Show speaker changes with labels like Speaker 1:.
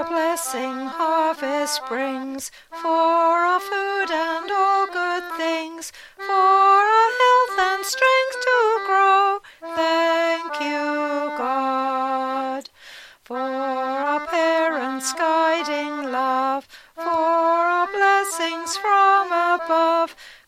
Speaker 1: the blessing harvest brings, for our food and all good things, for our health and strength to grow. Thank you, God, for our parents' guiding love, for our blessings from above.